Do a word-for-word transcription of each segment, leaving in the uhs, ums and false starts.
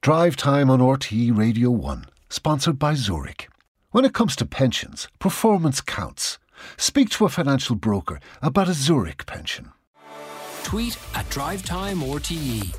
Drive Time on R T É Radio one, sponsored by Zurich. When it comes to pensions, performance counts. Speak to a financial broker about a Zurich pension. Tweet at Drive Time R T É.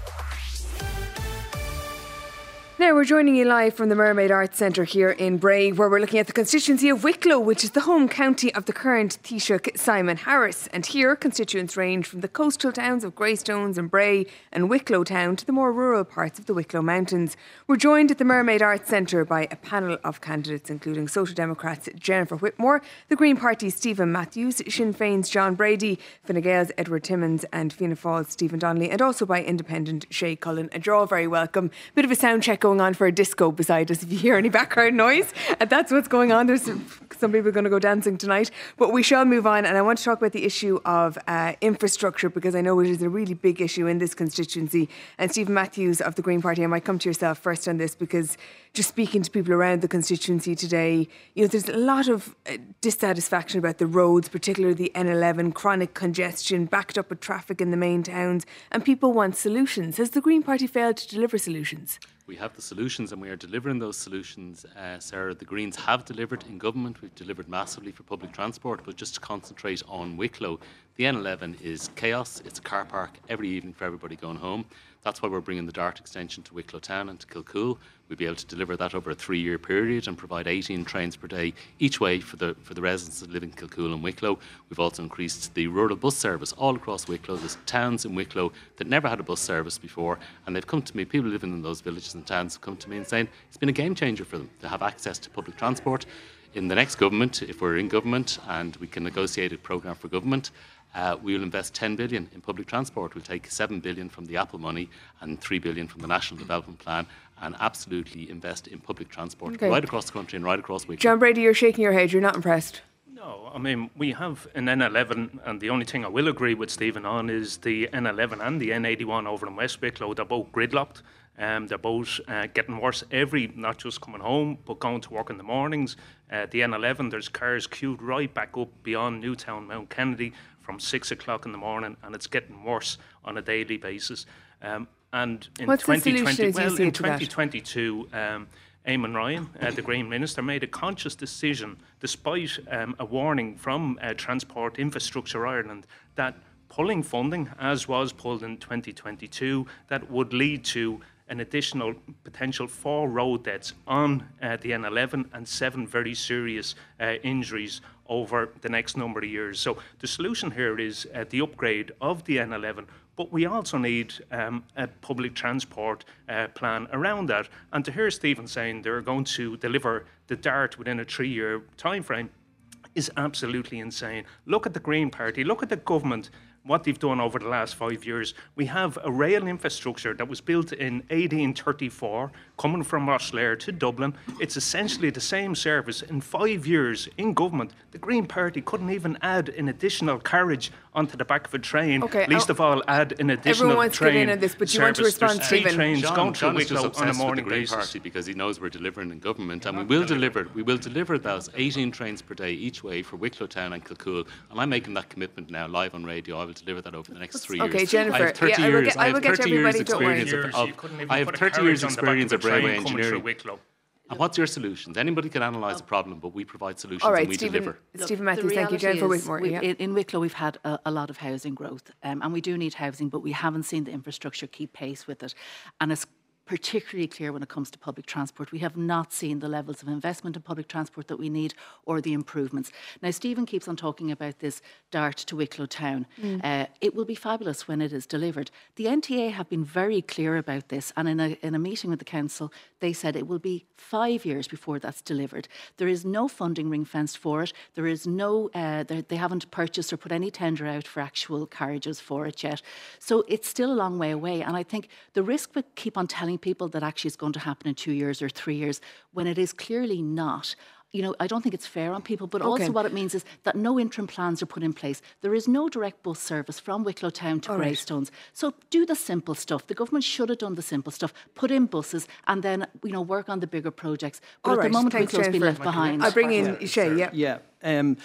Now we're joining you live from the Mermaid Arts Centre here in Bray, where we're looking at the constituency of Wicklow, which is the home county of the current Taoiseach Simon Harris. And here constituents range from the coastal towns of Greystones and Bray and Wicklow Town to the more rural parts of the Wicklow Mountains. We're joined at the Mermaid Arts Centre by a panel of candidates, including Social Democrats Jennifer Whitmore, the Green Party's Stephen Matthews, Sinn Féin's John Brady, Fine Gael's Edward Timmins and Fianna Fáil's Stephen Donnelly, and also by Independent Shay Cullen. And you're all very welcome. Bit of a sound check going on for a disco beside us if you hear any background noise, and that's what's going on. There's some, some people are going to go dancing tonight, but we shall move on. And I want to talk about the issue of uh, infrastructure, because I know it is a really big issue in this constituency. And Stephen Matthews of the Green Party, I might come to yourself first on this, because just speaking to people around the constituency today, you know, there's a lot of uh, dissatisfaction about the roads, particularly the N eleven, chronic congestion, backed up with traffic in the main towns, and people want solutions. Has the Green Party failed to deliver solutions? We have the solutions and we are delivering those solutions. Uh, Sarah, the Greens have delivered in government. We've delivered massively for public transport, but just to concentrate on Wicklow, the N eleven is chaos. It's a car park every evening for everybody going home. That's why we're bringing the DART extension to Wicklow Town and to Kilcoole. We'll be able to deliver that over a three-year period and provide eighteen trains per day each way for the for the residents that live in Kilcoole and Wicklow. We've also increased the rural bus service all across Wicklow. There's towns in Wicklow that never had a bus service before, and they've come to me, people living in those villages and towns have come to me and saying it's been a game changer for them to have access to public transport. In the next government, if we're in government and we can negotiate a programme for government, Uh, we will invest ten billion dollars in public transport. We'll take seven billion dollars from the Apple money and three billion dollars from the National Development Plan and absolutely invest in public transport okay. right across the country and right across Wicklow. John Brady, you're shaking your head. You're not impressed. No, I mean, we have an N eleven, and the only thing I will agree with Stephen on is the N eleven and the N eighty-one over in West Wicklow. They're both gridlocked. Um, they're both uh, getting worse every, not just coming home, but going to work in the mornings. Uh, the N eleven, there's cars queued right back up beyond Newtown, Mount Kennedy, from six o'clock in the morning, and it's getting worse on a daily basis. Um, and in What's twenty twenty, the solution, well, in twenty that? twenty-two, um, Eamon Ryan, uh, the Green Minister, made a conscious decision, despite um, a warning from uh, Transport Infrastructure Ireland, that pulling funding, as was pulled in twenty twenty-two, that would lead to an additional potential four road deaths on uh, the N eleven and seven very serious uh, injuries over the next number of years. So the solution here is uh, the upgrade of the N eleven, but we also need um, a public transport uh, plan around that. And to hear Stephen saying they're going to deliver the DART within a three-year time frame is absolutely insane. Look at the Green Party, look at the government, what they've done over the last five years. We have a rail infrastructure that was built in eighteen thirty-four, coming from Rosslare to Dublin. It's essentially the same service. In five years in government, the Green Party couldn't even add an additional carriage onto the back of a train. Okay, Least of all, add an additional everyone wants train to get in on this, but you want to service. respond, There's three Stephen. trains John, going through John is just Wicklow on a obsessed with morning the Green basis. Party because he knows we're delivering in government, and we will deliver. We will deliver those eighteen trains per day each way for Wicklow Town and Kilcoole. And I'm making that commitment now live on radio. I will deliver that over the next three Okay, years. Jennifer. I have thirty Yeah, I will years. get- I will have get to thirty years everybody, don't worry. experience Years, you of. couldn't of even I have put a thirty carriage years on the back experience of of a train railway coming through engineering. Wicklow. And what's your solutions? Anybody can analyse a problem, but we provide solutions All right, and we Stephen, deliver. Stephen Look, Matthews, the thank you. reality Jennifer is Whitmore. we- Yeah. in, in Wicklow, we've had a, a lot of housing growth, um, and we do need housing, but we haven't seen the infrastructure keep pace with it. And it's particularly clear when it comes to public transport. We have not seen the levels of investment in public transport that we need or the improvements. Now, Stephen keeps on talking about this DART to Wicklow Town. Mm. Uh, it will be fabulous when it is delivered. The N T A have been very clear about this, and in a, in a meeting with the council, they said it will be five years before that's delivered. There is no funding ring-fenced for it. There is no, uh, they haven't purchased or put any tender out for actual carriages for it yet. So it's still a long way away, and I think the risk we keep on telling people that actually it's going to happen in two years or three years when it is clearly not. You know, I don't think it's fair on people, but Okay. also what it means is that no interim plans are put in place. There is no direct bus service from Wicklow Town to All right. Greystones. So do the simple stuff. The government should have done the simple stuff, put in buses and then, you know, work on the bigger projects. But All at right, the moment, thanks, Wicklow's been Jennifer. left behind. I'll bring in Shay, yeah. Yeah. Um,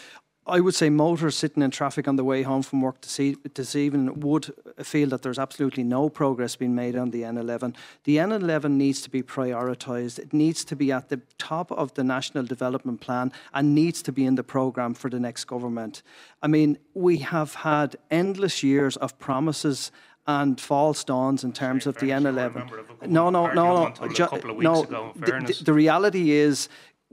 I would say motorists sitting in traffic on the way home from work this, e- this evening would feel that there's absolutely no progress being made on the N eleven. The N eleven needs to be prioritised. It needs to be at the top of the National Development Plan and needs to be in the programme for the next government. I mean, we have had endless years of promises and false dawns in terms of the N eleven. No, no, no, no. Ju- no. The, the, the reality is,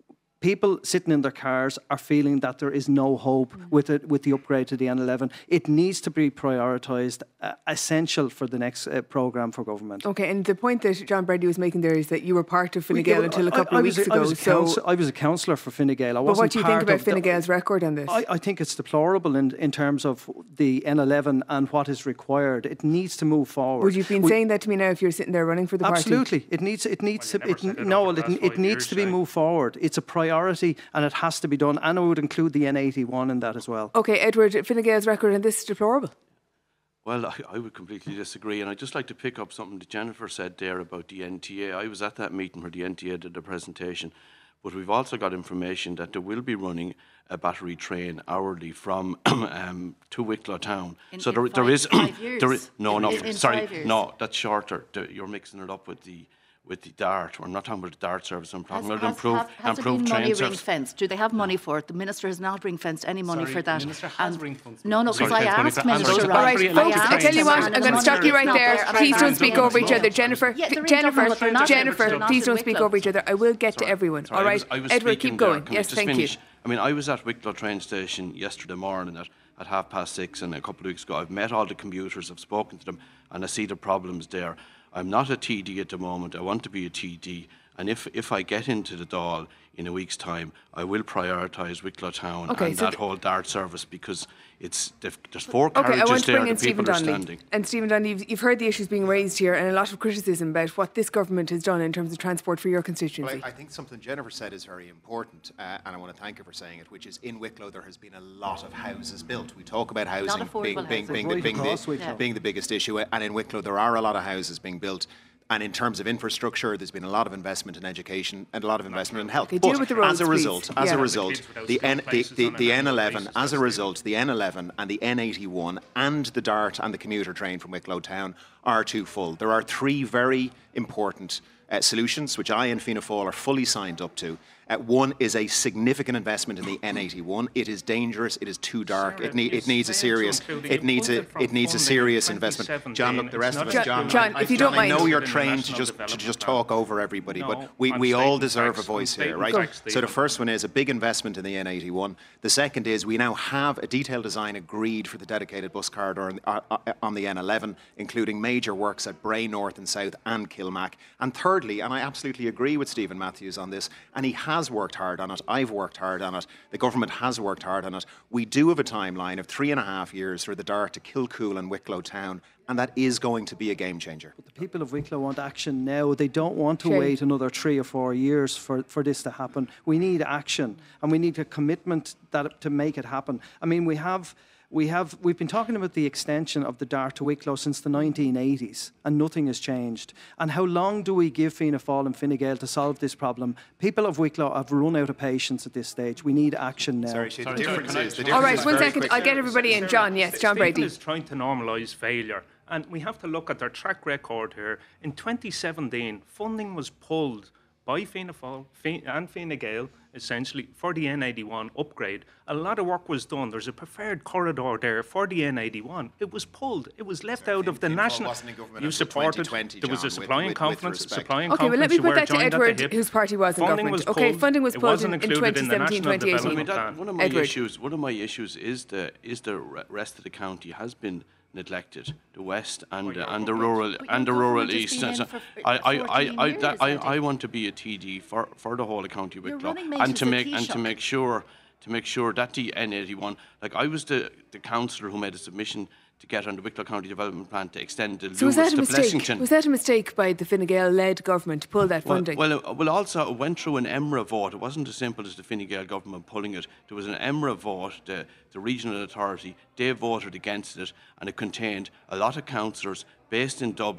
people sitting in their cars are feeling that there is no hope mm. with it, with the upgrade to the N eleven. It needs to be prioritised, uh, essential for the next uh, programme for government. Okay, and the point that John Brady was making there is that you were part of Fine Gael until a couple I, I of weeks a, ago. I was, a so counsel, I was a councillor for Fine Gael. I but what do you think about Fine the, Gael's record on this? I, I think it's deplorable in, in terms of the N eleven and what is required. It needs to move forward. Would you have been we, saying that to me now if you're sitting there running for the absolutely. party? Absolutely. It needs, it needs well, to... It, it no, it, it needs to be Shane. moved forward. It's a priority and it has to be done, and I would include the N eighty-one in that as well. Okay, Edward, Fine Gael's record on this is deplorable. Well, I, I would completely disagree, and I'd just like to pick up something that Jennifer said there about the N T A. I was at that meeting where the N T A did the presentation, but we've also got information that they will be running a battery train hourly from um, to Wicklow town. In, so in there, five, there is, five years. there is no, in, no, in, in sorry, no, that's shorter. You're mixing it up with the. with the DART. I'm not talking about the DART service. I'm talking has, about has, improved, have, has improved there been money train service. ring-fenced? Do they have money for it? The Minister has not ring-fenced any money Sorry, for that. the Minister has and ring-fenced no, no, because money. I Sorry, asked twenty Minister percent. All right, Ryan. folks, I I tell you what, I'm going to stop you right there. Please don't speak over each other. Jennifer, Yeah, they're in Jennifer, government, but they're not- Jennifer, they're not please in don't speak Wicklow. over each other. I will get to Sorry. everyone. Sorry, All I right, was, I was Edward, speaking keep there. going. Can I Yes, just thank finish? you. I mean, I was at Wicklow train station yesterday morning at, at half past six, and a couple of weeks ago I've met all the commuters, I've spoken to them, and I see the problems there. I'm not a T D at the moment. I want to be a T D. And if, if I get into the Dáil in a week's time, I will prioritise Wicklow Town Okay, and so that th- whole DART service, because it's there's four Okay, I carriages want to there bring in that Stephen people are Donnelly. standing. And Stephen Donnelly, you've, you've heard the issues being raised here and a lot of criticism about what this government has done in terms of transport for your constituency. Well, I, I think something Jennifer said is very important, uh, and I want to thank her for saying it, which is in Wicklow there has been a lot of houses built. We talk about housing being, being, being, the, being, the, being the biggest issue, and in Wicklow there are a lot of houses being built. And in terms of infrastructure, there's been a lot of investment in education and a lot of investment in health. Okay, but deal with the roads, as a result, please. as Yeah. a result, the, N, the, the, the N eleven, as a result, the N eleven and the N eighty-one and the DART and the commuter train from Wicklow Town are too full. There are three very important uh, solutions which I and Fianna Fáil are fully signed up to. Uh, one is a significant investment in the N eighty-one. It is dangerous. It is too dark. It, need, it needs a serious. It needs a. It needs a serious investment. John, look, the rest of us. John, John, I, if you John, don't mind. I know you're trained to just to just talk over everybody, No, but we, I'm we all stating deserve facts. a voice I'm here, stating right? facts, So the Stephen. first one is a big investment in the N eighty-one. The second is we now have a detailed design agreed for the dedicated bus corridor on, uh, uh, on the N eleven, including major works at Bray North and South and Kilmac. And thirdly, and I absolutely agree with Stephen Matthews on this, and he has worked hard on it. I've worked hard on it. The government has worked hard on it. We do have a timeline of three and a half years for the DART to Kilcool and Wicklow Town, and that is going to be a game changer. But the people of Wicklow want action now. They don't want to Shane. wait another three or four years for, for this to happen. We need action, and we need a commitment that to make it happen. I mean, we have. We have, we've been talking about the extension of the DART to Wicklow since the nineteen eighties, and nothing has changed. And how long do we give Fianna Fáil and Fine Gael to solve this problem? People of Wicklow have run out of patience at this stage. We need action now. Sorry, the difference is... The difference All right, is one very second. quick. I'll get everybody in. John, yes, John Stephen Brady. is trying to normalise failure, and we have to look at their track record here. In twenty seventeen, funding was pulled by Fianna Fáil Fi- and Fine Gael, essentially, for the N eighty-one upgrade. A lot of work was done. There's a preferred corridor there for the N eighty-one. It was pulled. It was left out of the Fianna Fáil national... wasn't in government You until supported... twenty twenty, There was a John, with- supplying with- with conference. respect. Supplying Okay, well, let me conference, you put were that to joined at the Edward, hip. whose party was in Funding government. was Okay, pulled. funding was It pulled wasn't in, in included in the twenty seventeen, National twenty eighteen. I mean, Development that, Plan. one of my Edward. issues, one of my issues is the is the re- rest of the county has been neglected, the west and uh, and the rural But and the your rural government has east. been And in so for I I I fourteen I, that, years, I, Eddie. I want to be a T D for, for the whole of County You're Wicklow, running and mates to as a make and to Taoiseach. make sure to make sure that the N eighty-one, like I was the the councillor who made a submission to get on the Wicklow County Development Plan to extend the So was Lewis that a to mistake? Blessington. Was that a mistake by the Fine Gael-led government to pull that Well, funding? well, uh, well, also it went through an E M R A vote. It wasn't as simple as the Fine Gael government pulling it. There was an E M R A vote. The, the regional authority, they voted against it, and it contained a lot of councillors based in Dublin,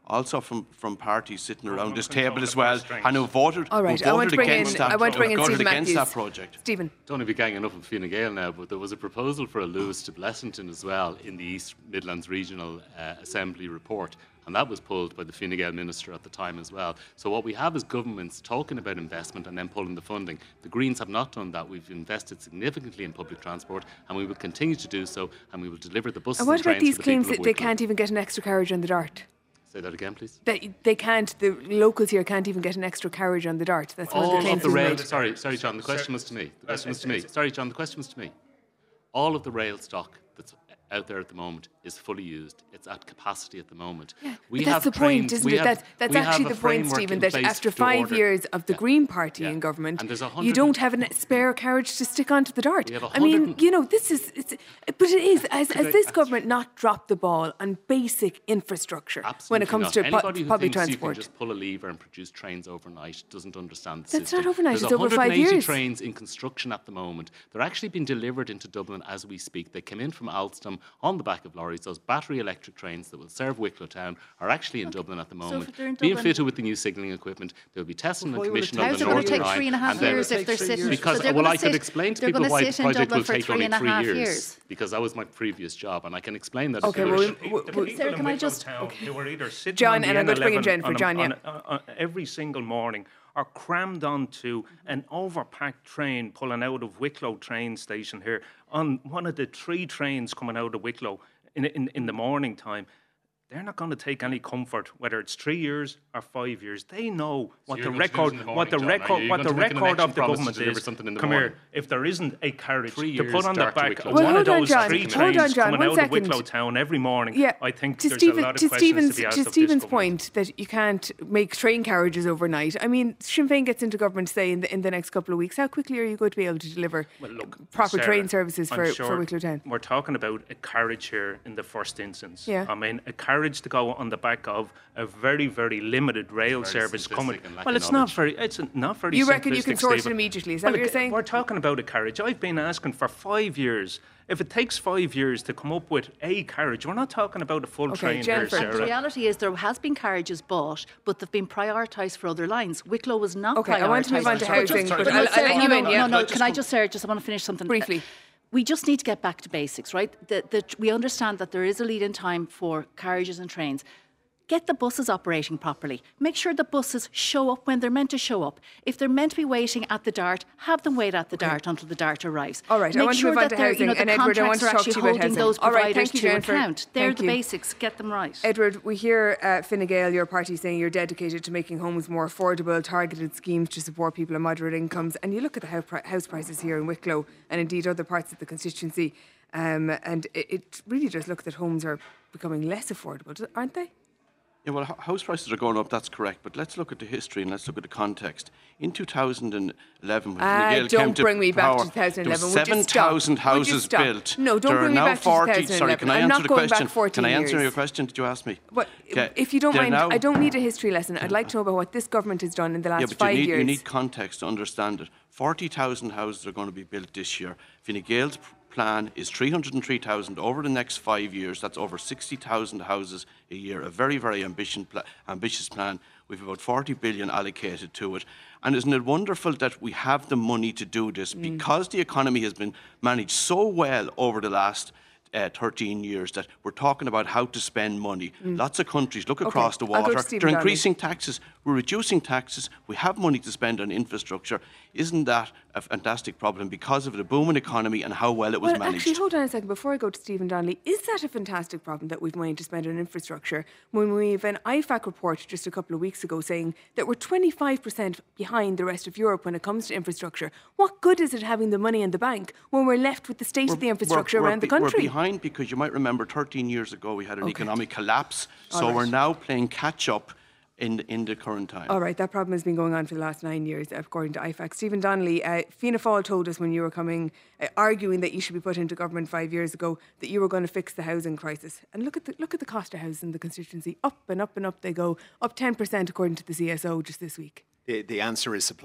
also from, from parties sitting around this table as well, and who voted, All right, who I want voted to bring against in, that, I want to bring in voted Stephen against Matthews. that project. Stephen. Don't be ganging up on Fine Gael now, but there was a proposal for a Lewis to Blessington as well in the East Midlands Regional uh, Assembly report, and that was pulled by the Fine Gael minister at the time as well. So what we have is governments talking about investment and then pulling the funding. The Greens have not done that. We've invested significantly in public transport, and we will continue to do so, and we will deliver the buses And what and about trains these for the claims people that of they Wicklow. can't even get an extra carriage on the Dart? Say that again, please. That they can't, the locals here can't even get an extra carriage on the Dart. That's one of the All claims of the we've rail. made. Sorry, sorry, John. The question was to me. The question was to me. Sorry, John. The question was to me. All of the rail stock that's out there at the moment is fully used. It's at capacity at the moment. Yeah, we but that's have the point, trains- isn't we it? have- That's, that's we have actually a the point, framework Stephen, in that place after to five order- years of the Yeah. Green Party Yeah. in government, And there's a you hundred don't and- have a spare carriage to stick onto the Dart. We have a I mean, hundred and- you know, this is, it's, but it is, as, as I- this government not dropped the ball on basic infrastructure Absolutely when it comes not. to pu- Anybody who public thinks transport. You can just pull a lever and produce trains overnight doesn't understand the That's system. not overnight, There's it's over five one hundred eighty years. trains in construction at the moment. They're actually being delivered into Dublin as we speak. They came in from Alstom on the back of lorries. Those battery electric trains that will serve Wicklow Town are actually in Dublin at the moment, if they're in being Dublin- fitted with the new signalling equipment. They'll be tested Well, and why will it commissioned take- on How's the it going Northern to take Line. three and a half and then- years if they're sitting? Because so they're well, gonna I could sit- explain to they're people gonna why the sit in project Dublin will for take three only and a three half years, years. because that was my previous job, and I can explain that. Okay, if you well, wish. we- The we- people Sir, in can I Wicklow just- Town who are either sitting John, on the and I'm going to bring in N Jen for eleven John, on yeah. a- on a- on every single morning are crammed onto an overpacked train pulling out of Wicklow train station here on one of the three trains coming out of Wicklow in, in, in the morning time. They're not going to take any comfort whether it's three years or five years. They know what you're the going to do it record, in the morning, what the John, are record, you? what You're the going to make an record of election the promise to government deliver is. something in the Come morning. here, if there isn't a carriage Three to years put on the start to back Wicklow of Well, one hold of on, those John. three Hold trains on, John. coming One out second. of Wicklow Town every morning, Yeah, I think to there's Stephen, a lot of to questions Stephen's, to be asked to of this Stephen's government. point that you can't make train carriages overnight. I mean, Sinn Féin gets into government, say, in the, in the next couple of weeks. How quickly are you going to be able to deliver Well, look, proper Sarah, train services I'm for, sure for Wicklow Town? We're talking about a carriage here in the first instance. Yeah. I mean, a carriage to go on the back of a very, very limited rail Very service simplistic coming. and lacking Well, it's knowledge. not very. It's not very. You reckon you can simplistic, source it Stephen. immediately, is that Well, what you're a- saying? We're talking about a carriage. I've been asking for five years. If it takes five years to come up with a carriage, we're not talking about a full Okay, train Jennifer. here, The Sarah. reality is there has been carriages bought, but they've been prioritised for other lines. Wicklow was not Okay, I want to move on to prioritised. housing, Just- but no, I'll- I'll Sarah, let no, you no, in, no, yeah. No, No, no, just can I come- just, Sarah, just I want to finish something. Briefly. We just need to get back to basics, right? The, the, we understand that there is a lead-in time for carriages and trains. Get the buses operating properly. Make sure the buses show up when they're meant to show up. If they're meant to be waiting at the Dart, have them wait at the Dart until the Dart arrives. All right, I Make want to sure move on that to they're, you know, housing. the And Edward, I want contracts to are talk actually to you about holding housing. those All right, providers thank you, to Jennifer. account. They're Thank the you. basics. Get them right. Edward, we hear uh, Fine Gael, your party, saying you're dedicated to making homes more affordable, targeted schemes to support people on moderate incomes. And you look at the hou- pri- house prices here in Wicklow and indeed other parts of the constituency, um, and it, it really does look that homes are becoming less affordable, aren't they? Yeah, well, h- house prices are going up, that's correct. But let's look at the history and let's look at the context. In two thousand eleven, when Ah, Fine Gael don't came to bring me back to power, two thousand eleven. there Would was you stop? seven thousand Would you houses stop? built. No, don't there bring are me now back to forty. two thousand eleven. Sorry, can I I'm answer not the going back question? fourteen Can I answer years. your question? Did you ask me? But Okay, if you don't they're mind, now- I don't need a history lesson. I'd like to know about what this government has done in the last Yeah, but five you need, years. you need context to understand it. forty thousand houses are going to be built this year. Fine Gael's p- plan is three hundred three thousand over the next five years. That's over sixty thousand houses a year. A very, very ambition pla- ambitious plan. We've about forty billion allocated to it. And isn't it wonderful that we have the money to do this Mm. because the economy has been managed so well over the last Uh, thirteen years that we're talking about how to spend money. Lots of countries look Okay, across the I'll go to water. Stephen They're Donnelly. increasing taxes. We're reducing taxes. We have money to spend on infrastructure. Isn't that a fantastic problem because of the booming economy and how well it was Well, managed? actually, hold on a second. Before I go to Stephen Donnelly, is that a fantastic problem that we've money to spend on infrastructure when we've an I FAC report just a couple of weeks ago saying that we're twenty-five percent behind the rest of Europe when it comes to infrastructure? What good is it having the money in the bank when we're left with the state of the infrastructure we're, around the be- country? We're behind because you might remember thirteen years ago we had an Okay. economic collapse. All So right. we're now playing catch up in the, in the current time. All right, that problem has been going on for the last nine years, according to I FAC. Stephen Donnelly, uh, Fianna Fáil told us when you were coming, uh, arguing that you should be put into government five years ago, that you were going to fix the housing crisis. And look at the look at the cost of housing in the constituency, up and up and up they go, up ten percent according to the C S O just this week. The, the answer is supply.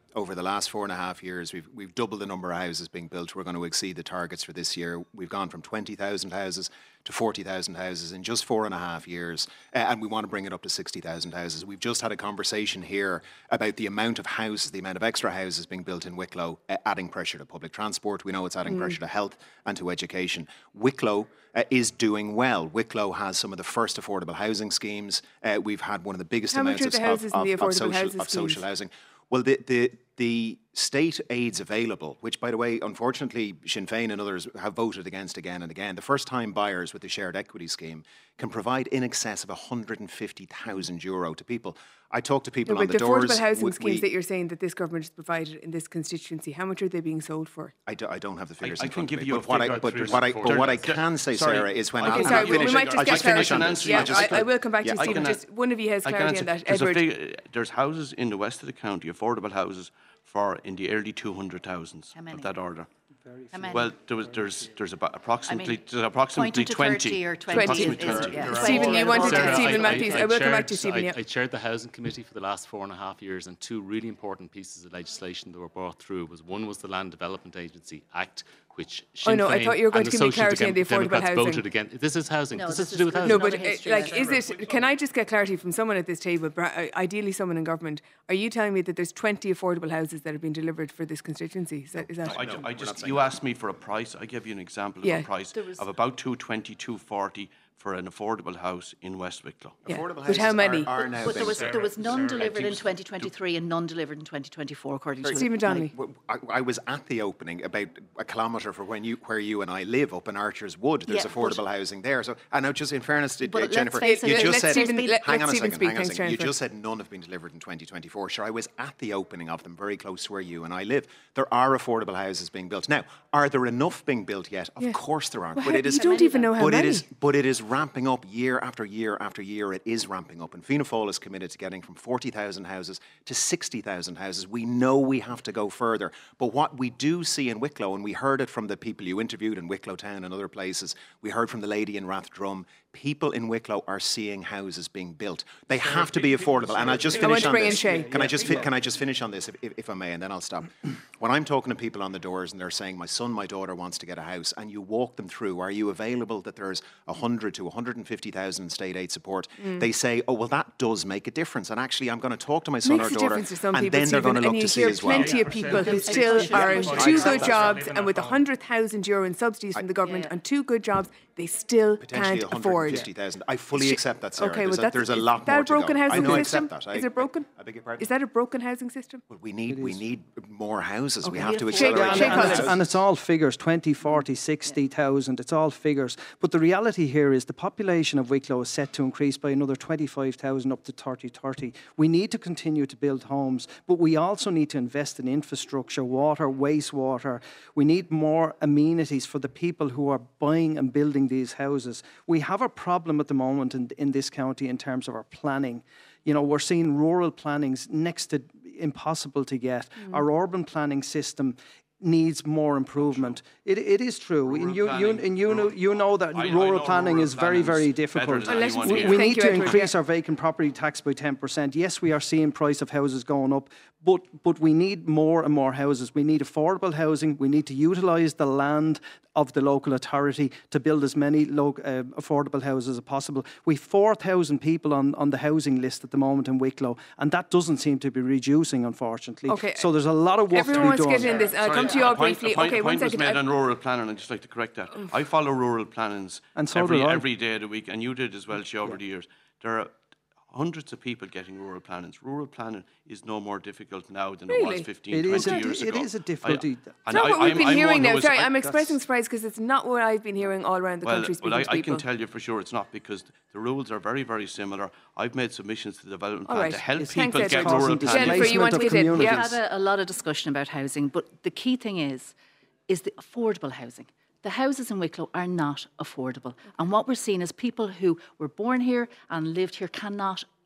over the last four and a half years, we've, we've doubled the number of houses being built. We're going to exceed the targets for this year. We've gone from twenty thousand houses to forty thousand houses in just four and a half years. Uh, and we want to bring it up to sixty thousand houses. We've just had a conversation here about the amount of houses, the amount of extra houses being built in Wicklow, uh, adding pressure to public transport. We know it's adding mm. pressure to health and to education. Wicklow uh, is doing well. Wicklow has some of the first affordable housing schemes. Uh, we've had one of the biggest How amounts much are of, the houses of, in the of, affordable of, social, housing of social housing. Well, the, the the state aids available, which, by the way, unfortunately, Sinn Féin and others have voted against again and again, the first-time buyers with the shared equity scheme can provide in excess of one hundred fifty thousand euro to people. I talk to people no, on but the, the doors. affordable housing we, schemes we, that you're saying that this government has provided in this constituency, how much are they being sold for? I, do, I don't have the figures I, in I front can of give me, you but a what figure I but, but what I but what I can say, sorry, Sarah, is when okay, I'll sorry, we, finish, we might just I'll get just finish on clarity. this. Yeah, I'll just, I, I will come back yeah, to I Stephen. can, Just one of you has I can clarity on answer. that. There's, a Edward. fig- there's houses in the west of the county, affordable houses, for in the early two hundred thousands of that order. How many? Well, there was, there's there's about approximately I mean, there's approximately to twenty. thirty or twenty. Approximately is- twenty. yeah. Stephen, you wanted to, Sarah, Stephen I- Matthews. I, I will come back chaired- to Stephen. I, Yeah. I chaired the Housing Committee for the last four and a half years, and two really important pieces of legislation that were brought through was one was the Land Development Agency Act, which Sinn Oh, no, I Féin thought you were going and to the give me Social clarity on the Dem- affordable Democrats housing. voted against. This is housing. No, this this has to is do with good. housing. No, There's but another uh, history like, of is it? Can I just get clarity from someone at this table, bra- uh, ideally someone in government? Are you telling me that there's twenty affordable houses that have been delivered for this constituency? Is that? Is that I, ju- I just you asked me for a price. I give you an example of Yeah. a price There was- of about two twenty, two forty for an affordable house in West Wicklow. Yeah. Affordable But houses how many? Are, are now But there being was there was none delivered in keeps- twenty twenty-three and none delivered in twenty twenty-four, according to Stephen Donnelly. Well, I, I was at the opening about a kilometre from when you, where you and I live, up in Archer's Wood. There's Yeah, affordable but- housing there. So, and now, just in fairness to But uh, let's Jennifer, face it, you let- just let said, Stephen- let- hang let on a Stephen second, speak. hang on a Thanks, second. You Jennifer. just said none have been delivered in twenty twenty-four. Sure, I was at the opening of them, very close to where you and I live. There are affordable houses being built. Now, are there enough being built yet? Of Yeah. course there aren't. Well, but how- it is. you don't even know how but many. it is. But it is ramping up year after year after year. It is ramping up, and Fianna Fáil is committed to getting from forty thousand houses to sixty thousand houses. We know we have to go further, but what we do see in Wicklow, and we heard it from the people you interviewed in Wicklow Town and other places, we heard from the lady in Rathdrum, people in Wicklow are seeing houses being built. They have to be affordable, and I'll just I want finish to on bring in this. Shay. Can I just fi- can I just finish on this, if, if, if I may, and then I'll stop. When I'm talking to people on the doors and they're saying, my son, my daughter wants to get a house, and you walk them through, are you available that there's one hundred to one hundred fifty thousand state aid support? Mm. They say, oh, well, that does make a difference, and actually I'm going to talk to my son Makes or a daughter, difference to some and people, then they're going Stephen, to and look you to see hear as well. plenty of people who still are in two good jobs and with one hundred thousand euro in subsidies from the government Yeah. and two good jobs, they still Potentially can't one hundred afford. fifty thousand. I fully accept that, Sarah. Okay, there's, well, a, that's, there's a is lot that more a broken to go. housing I know, I system? accept that. I, Is it broken? I beg your pardon? Is that a broken housing system? Well, we need we need more houses. We Okay. have to Shake- accelerate. shake the on and, it. it's, and it's all figures, twenty, forty, sixty thousand, it's all figures. But the reality here is the population of Wicklow is set to increase by another twenty-five thousand up to thirty thirty. We need to continue to build homes, but we also need to invest in infrastructure, water, wastewater. We need more amenities for the people who are buying and building these houses. We have a problem at the moment in, in this county in terms of our planning. You know, we're seeing rural plannings next to impossible to get. Mm. Our urban planning system needs more improvement. It, it is true. And you, you, and you, know, you know that I- I rural know planning rural is very, very planning's difficult. better than Well, let anyone him We, speak. here. we Thank need you, to Edward, increase yeah. our vacant property tax by ten percent. Yes, we are seeing price of houses going up, but but we need more and more houses. We need affordable housing. We need to utilise the land of the local authority to build as many lo- uh, affordable houses as possible. We've four thousand people on, on the housing list at the moment in Wicklow, and that doesn't seem to be reducing, unfortunately. Okay. So there's a lot of work Everyone to be wants to done. get in this. I'll Sorry, come to you all a point, briefly. A point, Okay, a one point was second. made I- on rural planning, and I'd just like to correct that. I follow rural plannings And so every, do I. every day of the week, and you did as well, Shea, over the years. There are hundreds of people getting rural plannings. Rural planning is no more difficult now than it Really? was fifteen, It is twenty a- years it ago. is a difficulty. I, It's and not I- what we've I'm- been I'm hearing one now. who was- Sorry, I- I'm expressing surprise because it's not what I've been hearing all around the well, country speaking well, I, to I people. can tell you for sure it's not, because the rules are very, very similar. I've made submissions to the development All plan right. to help Thanks, people get Edward. rural Causing planning. Jennifer, you want to displacement get of in? We've Yeah. communities. had a, a lot of discussion about housing, but the key thing is, is the affordable housing. The houses in Wicklow are not affordable. And what we're seeing is people who were born here and lived here cannot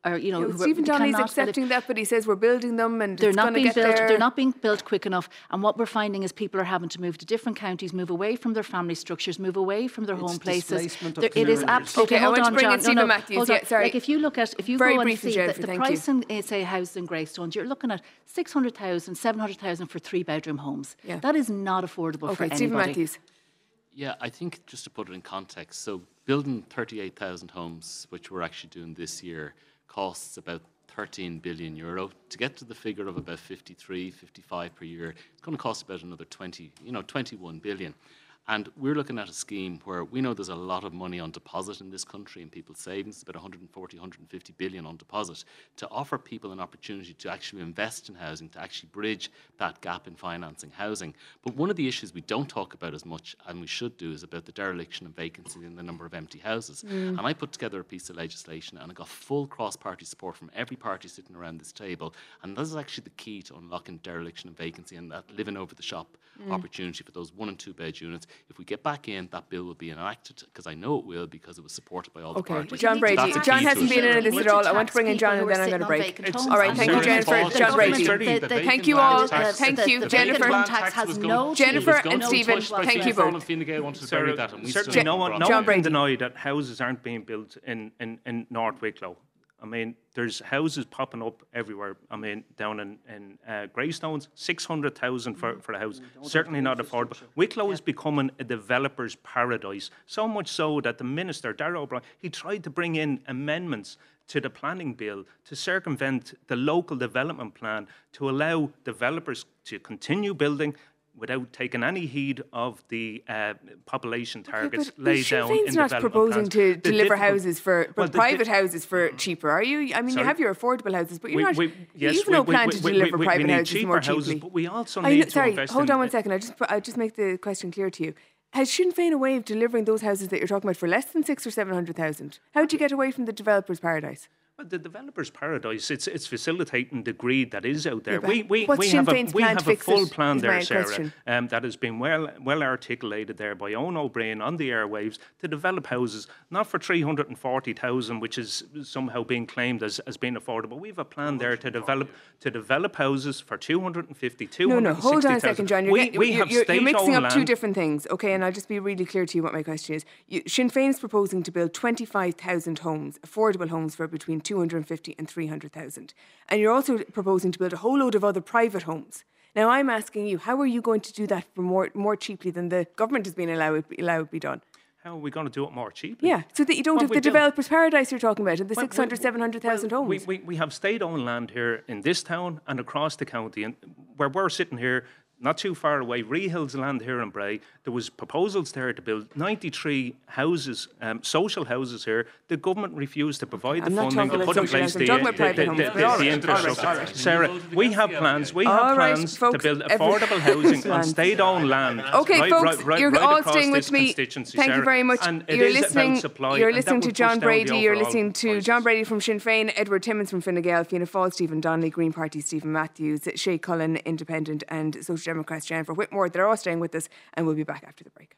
or you know, Yeah, who Stephen we Donnelly's cannot let it- accepting that, but he says we're building them and they're it's not going to being get built. there. They're not being built quick enough. And what we're finding is people are having to move to different counties, move away from their family structures, move away from their It's home places. displacement of There- it is communities. absolutely. Okay, I hold want to on, bring in John. Stephen no, no, Matthews. hold on. Yeah, sorry. Like if you look at if you Very go and briefly, see Jennifer, the, the thank you. price in uh, say houses in Greystones, you're looking at six hundred thousand, seven hundred thousand for three bedroom homes. Yeah. That is not affordable for Okay, anybody. Stephen Matthews. Yeah, I think just to put it in context, so building thirty-eight thousand homes, which we're actually doing this year, costs about thirteen billion euro. To get to the figure of about fifty-three, fifty-five per year, it's going to cost about another twenty, you know, twenty-one billion. And we're looking at a scheme where we know there's a lot of money on deposit in this country in people's savings, about one hundred forty, one hundred fifty billion on deposit, to offer people an opportunity to actually invest in housing, to actually bridge that gap in financing housing. But one of the issues we don't talk about as much, and we should do, is about the dereliction and vacancy and the number of empty houses. Mm. And I put together a piece of legislation and I got full cross-party support from every party sitting around this table. And this is actually the key to unlocking dereliction and vacancy and that living over the shop Mm. opportunity for those one and two bed units. If we get back in, that bill will be enacted, because I know it will, because it was supported by all the Okay, parties. John Brady. That's a John key to hasn't it. been in this You at need all. to I want to tax bring in people John who and are then I'm sitting going to on break. vacant homes. All right, And thank you, so Jennifer. the John government- Brady. the- the- Thank the you all. government- Thank the- you, the Jennifer. vacant home tax has no Jennifer teeth, and no Stephen, teeth thank whatsoever. you both. Fine Gael wanted to Sarah, bury that, and we certainly still no one, no John one Brady. can deny that houses aren't being built in, in, in North Wicklow. I mean, there's houses popping up everywhere. I mean, down in, in uh, Greystones, six hundred thousand for, for a house. Certainly not affordable. Wicklow is becoming a developer's paradise, so much so that the minister, Darragh O'Brien, he tried to bring in amendments to the planning bill to circumvent the local development plan to allow developers to continue building without taking any heed of the uh, population targets But laid Sinn down Féin's in not development proposing plans. to The deliver difficult- houses for, for Well, the private di- houses for cheaper, are you? I mean, Sorry? you have your affordable houses, but you're We- not. we- yes, you've we- no we- plan we- to we- deliver we- we private need houses cheaper more houses, cheaply. but we also I need know- to sorry, invest hold in- on one second. I just I just make the question clear to you. Has Sinn Féin a way of delivering those houses that you're talking about for less than six or seven hundred thousand? How do you get away from the developer's paradise? Well, the developer's paradise, it's it's facilitating the greed that is out there. Yeah, but we we, what's we Sinn have a Féin's we plan have to a fix full it, plan is there, my Sarah, question. um, that has been well well articulated there by Owen O'Brien on the airwaves to develop houses, not for three hundred and forty thousand, which is somehow being claimed as, as being affordable. We have a plan there to develop to develop houses for two hundred and fifty, two No, hundred no, and sixty thousand. hold on a second, John. You're, we, getting- we you're, have you're, you're mixing state-owned up two land. different things, okay? And I'll just be really clear to you what my question is. You, Sinn Féin is proposing to build twenty-five thousand homes, affordable homes for between two hundred fifty and three hundred thousand. And you're also proposing to build a whole load of other private homes. Now, I'm asking you, how are you going to do that for more more cheaply than the government has been allowed allowed be done? How are we going to do it more cheaply? Yeah, so that you don't What have we the do- developer's paradise you're talking about, and the Well, six hundred, we- seven hundred thousand well, homes. We, we, we have state-owned land here in this town and across the county, and where we're sitting here, not too far away, Rehill's land here in Bray, there was proposals there to build ninety-three houses, um, social houses here. The government refused to provide I'm the not funding talking to about put in social place houses, the, I'm talking about the, private the, homes. the, But the, all the right, all right, infrastructure. all right. Sarah, we have plans, we have All right, plans to folks, build every- affordable housing on Land. state-owned land. Okay, right, folks, right, right, you're right all across staying this with me. constituency, Thank you Sarah. very much. And it you're is about listening. supply, you're and that listening will to push John down the Brady. You're overall listening to prices. John Brady from Sinn Féin, Edward Timmins from Fine Gael, Fianna Fáil, Stephen Donnelly, Green Party, Stephen Matthews, Shay Cullen, Independent, and Social Democrats Jennifer Whitmore. They're all staying with us, and we'll be back after the break.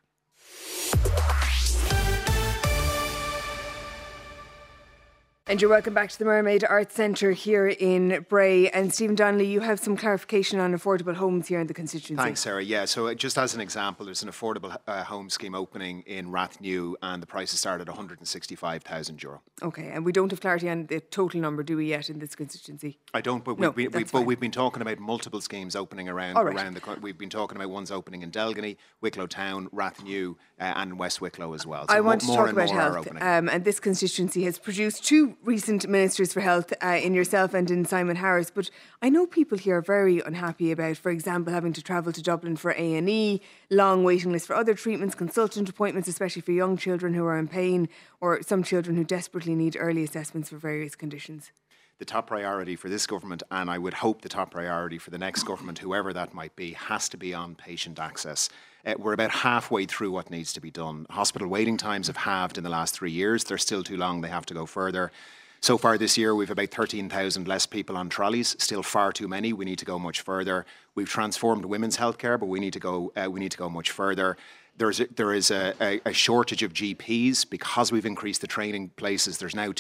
And you're welcome back to the Mermaid Arts Centre here in Bray. And Stephen Donnelly, you have some clarification on affordable homes here in the constituency. Thanks, Sarah. Yeah, so just as an example, there's an affordable uh, home scheme opening in Rathnew, and the prices start at one hundred sixty-five thousand euro. Okay, and we don't have clarity on the total number, do we, yet in this constituency? I don't, but, No, we've, been, we, that's but fine. we've been talking about multiple schemes opening around All right. around the country. We've been talking about ones opening in Delgany, Wicklow Town, Rathnew, uh, and West Wicklow as well. So I want mo- to more talk and about more are health, opening. um, and this constituency has produced two recent ministers for health uh, in yourself and in Simon Harris. But I know people here are very unhappy about, for example, having to travel to Dublin for A and E, long waiting lists for other treatments, consultant appointments, especially for young children who are in pain, or some children who desperately need early assessments for various conditions. The top priority for this government, and I would hope the top priority for the next government, whoever that might be, has to be on patient access. Uh, we're about halfway through what needs to be done. Hospital waiting times have halved in the last three years. They're still too long. They have to go further. So far this year, we've about thirteen thousand less people on trolleys. Still far too many. We need to go much further. We've transformed women's healthcare, but we need to go. Uh, we need to go much further. There's a, there is a, a, a shortage of G Ps because we've increased the training places. There's now t-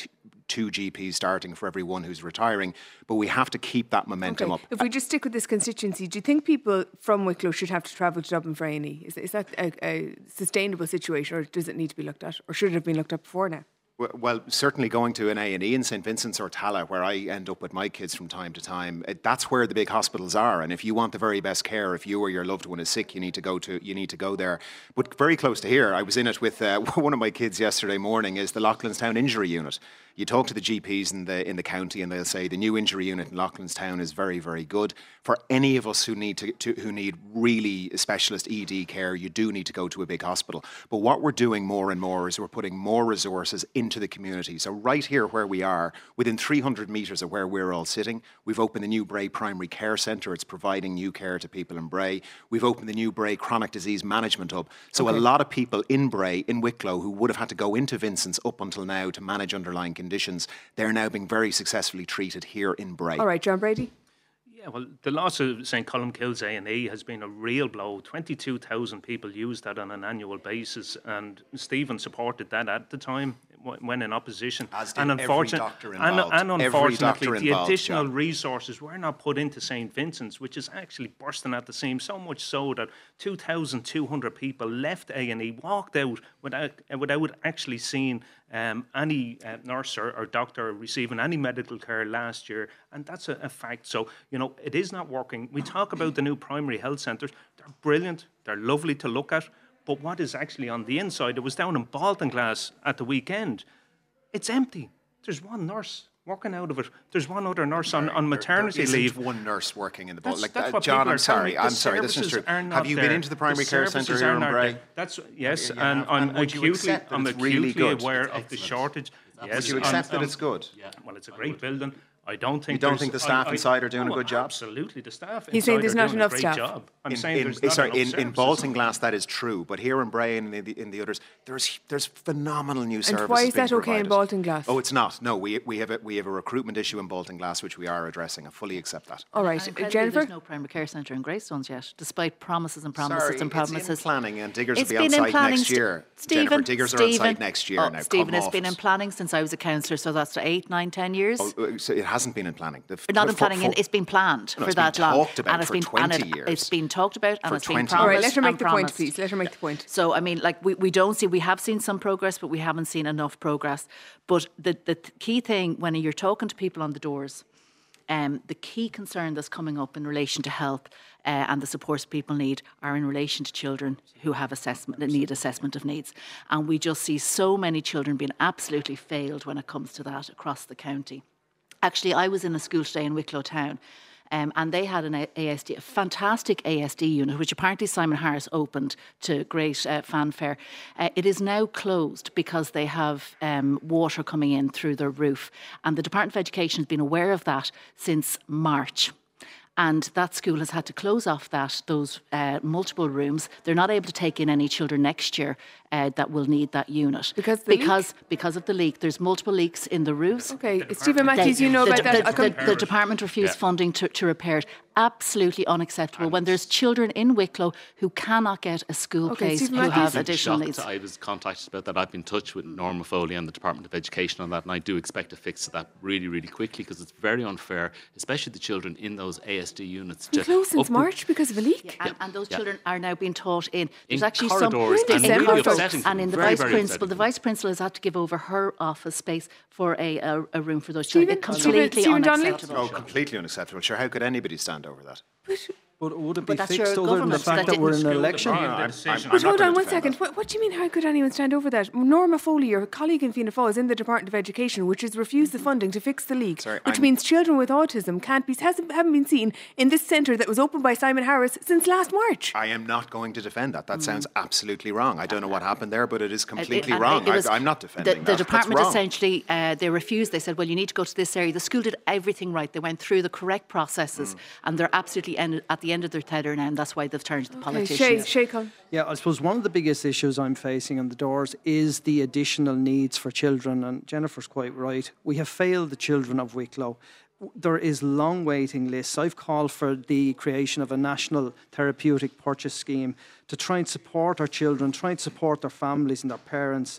two G Ps starting for every one who's retiring. But we have to keep that momentum Okay. up. If we just stick with this constituency, do you think people from Wicklow should have to travel to Dublin for A and E? Is, is that a, a sustainable situation, or does it need to be looked at? Or should it have been looked at before now? Well, certainly going to an A and E in Saint Vincent's or Tala, where I end up with my kids from time to time, that's where the big hospitals are. And if you want the very best care, if you or your loved one is sick, you need to go to you need to go there. But very close to here, I was in it with uh, one of my kids yesterday morning. Is the Loughlinstown Injury Unit. You talk to the G Ps in the in the county, and they'll say the new injury unit in Loughlinstown is very, very good. For any of us who need to, to who need really specialist E D care, you do need to go to a big hospital. But what we're doing more and more is we're putting more resources into the community. So right here where we are, within three hundred metres of where we're all sitting, we've opened the new Bray Primary Care Centre. It's providing new care to people in Bray. We've opened the new Bray Chronic Disease Management Hub. So okay. a lot of people in Bray, in Wicklow, who would have had to go into Vincent's up until now to manage underlying conditions, conditions, they're now being very successfully treated here in Bray. All right, John Brady. Yeah, well, the loss of St Columkille's A and E has been a real blow. twenty-two thousand people use that on an annual basis, and Stephen supported that at the time when in opposition. As did and every doctor involved. And, and unfortunately, the involved, additional John. resources were not put into Saint Vincent's, which is actually bursting at the seams, so much so that two thousand two hundred people left A and E, walked out without, without actually seeing um, any uh, nurse or, or doctor receiving any medical care last year, and that's a, a fact. So, you know, it is not working. We talk about the new primary health centres. They're brilliant. They're lovely to look at. But what is actually on the inside? It was down in Baltinglass at the weekend. It's empty. There's one nurse working out of it. There's one other nurse on, on maternity there, there leave. Isn't one nurse working in the That's, like that's that. John, I'm sorry. I'm the sorry. This is true. Have you there. been into the primary the care centre here in Bray? There. That's yes, you and have. I'm And would you acutely, accept that I'm it's acutely really good? aware It's of the shortage. Yes, would you accept I'm, that it's good? Yeah. Well, it's a great building. I don't think you don't there's- think the staff I, I, inside are doing oh, a good job? Absolutely, the staff. He's saying inside there's are not doing enough a great staff. Job. I'm in, saying in, there's not sorry, enough in, in services. Baltinglass that is true, but here in Bray and in the, in the others, there's there's phenomenal new services. And why is that being okay in provided. Baltinglass? Oh, it's not. No, we we have a, we have a recruitment issue in Baltinglass which we are addressing. I fully accept that. All right, And incredibly, Jennifer. There's no primary care centre in Greystones yet, despite promises and promises Sorry, and promises. it's in planning, and Diggers It's will be on been in site planning, next St- year. Stephen, Jennifer, Diggers are on Stephen, site next year oh, now. Stephen, Come it's off been it. in planning since I was a councillor, so that's eight, nine, ten years. Oh, uh, so it hasn't been in planning. The, Not in for- planning, for- in, it's been planned No, for it's been that long. talked about and it's for been, and twenty it, years. It's been talked about and For it's been twenty promised. All right, let her make and the point, promised. please. Let her make the point. So, I mean, like, we, we don't see, we have seen some progress, but we haven't seen enough progress. But the, the key thing when you're talking to people on the doors, um, the key concern that's coming up in relation to health uh, and the supports people need are in relation to children who have assessment, that need assessment of needs. And we just see so many children being absolutely failed when it comes to that across the county. Actually, I was in a school today in Wicklow Town, um, and they had an A S D, a fantastic A S D unit, which apparently Simon Harris opened to great uh, fanfare. Uh, it is now closed because they have um, water coming in through their roof, and the Department of Education has been aware of that since March. And that school has had to close off that those uh, multiple rooms. They're not able to take in any children next year uh, that will need that unit Because the because because of the leak. There's multiple leaks in the roofs. Okay, Stephen Matthews, you know the, about that. the, I'll come- the, the department refused Yeah. funding to, to repair it. Absolutely unacceptable. When there's children in Wicklow who cannot get a school Okay, place, Stephen who Matthews. have additional Shocked. needs. I was contacted about that. I've been in touch with Norma Foley and the Department of Education on that, and I do expect a fix to that really, really quickly, because it's very unfair, especially the children in those A S D units. Been to closed since up- March because of a leak. And, and those Yeah. children are now being taught in. There's In actually corridors, some and in really corridors. upsetting for and in the them. Very, vice very principal. upsetting The for them. vice principal has had to give over her office space for a a, a room for those children. Stephen- It's Stephen- completely Stephen Donnelly? unacceptable. Oh, completely unacceptable. Sure, how could anybody stand over that? But would it be But that's fixed your other than the government fact that that we're in didn't an school election? the No, Brian, the I'm- decision. I'm- But not hold gonna on one defend second. that. What, what do you mean, how could anyone stand over that? Norma Foley, your colleague in Fianna Fáil, is in the Department of Education, which has refused the funding to fix the leak, Sorry, which I'm- means children with autism can't be, hasn't, haven't been seen in this centre that was opened by Simon Harris since last March. I am not going to defend that. That sounds absolutely wrong. I don't know what happened there, but it is It- completely and wrong. it was- I, I'm not the, defending the that. department That's wrong. essentially uh, they refused. They said, "Well, you need to go to this area." The school did everything right. They went through the correct processes, and they're absolutely end, at the end of their tether now. And that's why they've turned to the Okay, politicians. Shay, Shay Cullen. Yeah, I suppose one of the biggest issues I'm facing on the doors is the additional needs for children, and Jennifer's quite right. We have failed the children of Wicklow. There is long waiting lists. I've called for the creation of a national therapeutic purchase scheme to try and support our children, try and support their families and their parents.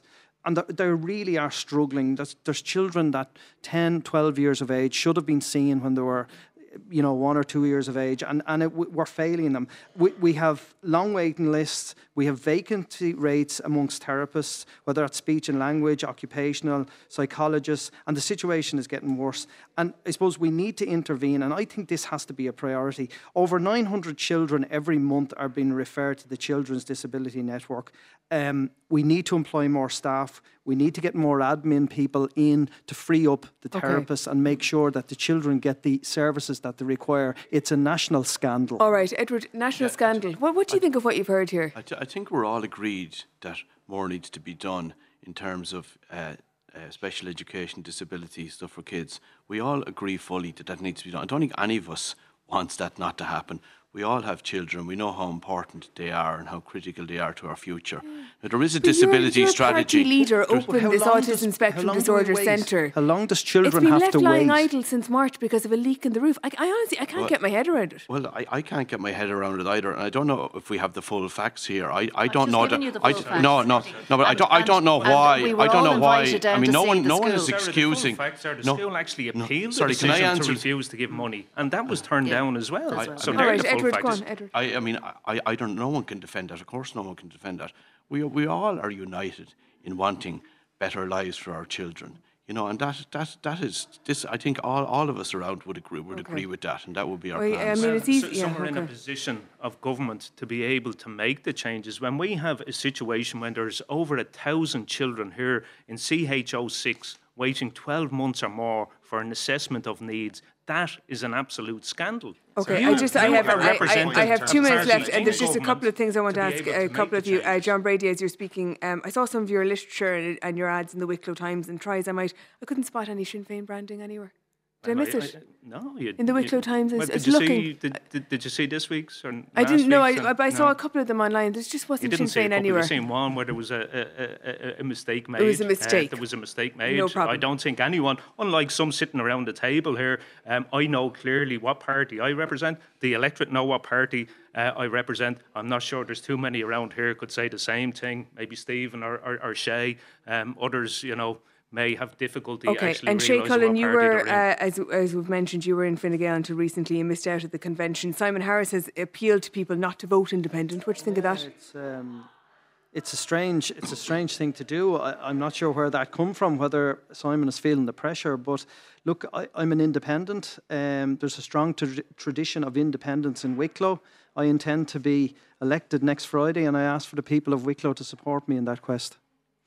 and they really are struggling. There's, there's children that ten, twelve years of age should have been seen when they were, you know, one or two years of age, and, and it, we're failing them. We, we have long waiting lists. We have vacancy rates amongst therapists, whether it's speech and language, occupational, psychologists, and the situation is getting worse. And I suppose we need to intervene, and I think this has to be a priority. Over nine hundred children every month are being referred to the Children's Disability Network. Um, we need to employ more staff. We need to get more admin people in to free up the therapists okay. and make sure that the children get the services that they require. It's a national scandal. All right, Edward, national yeah, scandal. What, what do you I, think of what you've heard here? I, th- I think we're all agreed that more needs to be done in terms of uh, uh, special education, disability stuff for kids. We all agree fully that that needs to be done. I don't think any of us wants that not to happen. We all have children. We know how important they are and how critical they are to our future. Now, there is a but disability your, your strategy. Party leader opened this Autism does, Spectrum Disorder Centre. How long does children have to wait? It's been left lying wait? idle since March because of a leak in the roof. I, I honestly, I can't well, get my head around it. Well, I, I can't get my head around it either, and I don't know if we have the full facts here. I, I don't know that. I d- no, no, no, but and, I don't. I don't know why. We I don't know why. I mean, no one, no school. one is excusing. Sarah, the, fact, the no, school actually appealed no, the sorry, decision can I answer? to refuse to give money, and that was turned yeah. down as well. well. So All they're right, the full Edward, go facts. on, Edward. I, I mean, I, I don't. No one can defend that. Of course, no one can defend that. We, we all are united in wanting better lives for our children. You know, and that that that is this. I think all, all of us around would agree would okay. agree with that, and that would be our well, plans. I mean, it's easy. So, some yeah, are okay. in a position of government to be able to make the changes. When we have a situation when there's over a thousand children here in C H O six waiting twelve months or more for an assessment of needs, that is an absolute scandal. Okay, you, I just I have I, I, I have two minutes left, and there's just a government couple of things I want to to ask be able a to couple make of the you. Uh, changes. John Brady, as you're speaking, um, I saw some of your literature and, and your ads in the Wicklow Times, and try as I might, I couldn't spot any Sinn Féin branding anywhere. Did I miss I, it? I, no, you, in the Wicklow you, Times, well, it's, did it's you looking. See, did, did, did you see this week's? Or I didn't know. I, and, I saw no. a couple of them online. There just wasn't you didn't Sinn see Féin anywhere. You seen one where there was a, a, a, a mistake made. It was a mistake. Uh, there was a mistake made. No problem. I don't think anyone, unlike some sitting around the table here, um, I know clearly what party I represent. The electorate know what party uh, I represent. I'm not sure there's too many around here could say the same thing. Maybe Stephen or, or, or Shay. Um, others, you know, may have difficulty okay. actually And Shay realising Cullen, what you party were, they're in. uh, as, as we've mentioned, you were in Fine Gael until recently. You missed out at the convention. Simon Harris has appealed to people not to vote independent. What do you think yeah, of that? It's, um, it's a strange, it's a strange thing to do. I, I'm not sure where that come from, whether Simon is feeling the pressure. But look, I, I'm an independent. Um, there's a strong tra- tradition of independence in Wicklow. I intend to be elected next Friday, and I ask for the people of Wicklow to support me in that quest.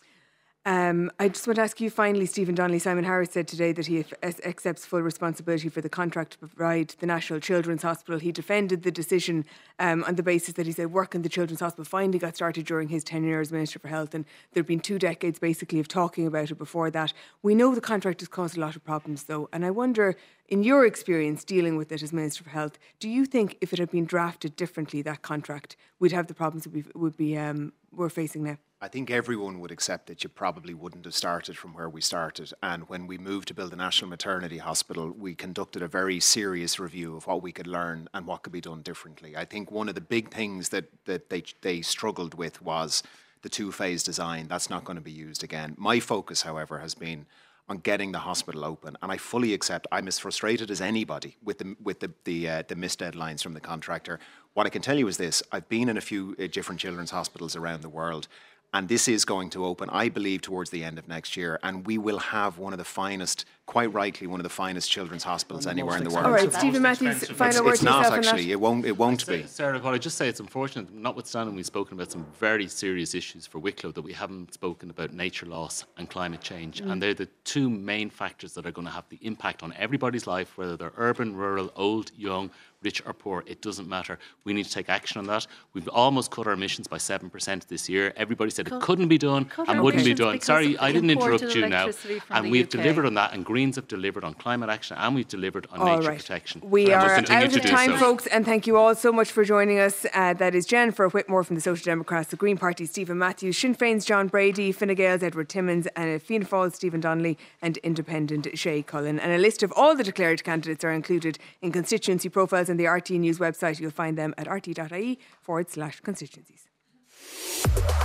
Um, I just want to ask you finally, Stephen Donnelly. Simon Harris said today that he f- accepts full responsibility for the contract to provide the National Children's Hospital. He defended the decision um, on the basis that he said work in the Children's Hospital finally got started during his tenure as Minister for Health, and there have been two decades basically of talking about it before that. We know the contract has caused a lot of problems though, and I wonder, in your experience dealing with it as Minister for Health, do you think if it had been drafted differently, that contract, we'd have the problems that we would be um, we're facing now? I think everyone would accept that you probably wouldn't have started from where we started. And when we moved to build the National Maternity Hospital, we conducted a very serious review of what we could learn and what could be done differently. I think one of the big things that, that they, they struggled with was the two-phase design. That's not going to be used again. My focus, however, has been on getting the hospital open, and I fully accept I'm as frustrated as anybody with the with the the, uh, the missed deadlines from the contractor. What I can tell you is this: I've been in a few uh, different children's hospitals around the world, and this is going to open, I believe, towards the end of next year, and we will have one of the finest, quite rightly, one of the finest children's hospitals anywhere in the world. All right, Stephen Matthews, final word It's to not yourself on actually. that. It won't. It won't be. Sarah, what I just say, it's unfortunate, notwithstanding we've spoken about some very serious issues for Wicklow, that we haven't spoken about nature loss and climate change. Mm. And they're the two main factors that are going to have the impact on everybody's life, whether they're urban, rural, old, young, rich or poor. It doesn't matter. We need to take action on that. We've almost cut our emissions by seven percent this year. Everybody said cut, it couldn't be done and wouldn't be done. Sorry, I didn't interrupt you now. And we've U K. delivered on that, and Greens have delivered on climate action, and we've delivered on all nature right. protection. We and are we'll out of time, so. folks, and thank you all so much for joining us. Uh, that is Jennifer Whitmore from the Social Democrats, the Green Party, Stephen Matthews, Sinn Féin's John Brady, Fine Gael's Edward Timmins, and Fianna Fáil's Stephen Donnelly, and Independent Shay Cullen. And a list of all the declared candidates are included in constituency profiles on the R T E News website. You'll find them at r t e dot i e forward slash constituencies.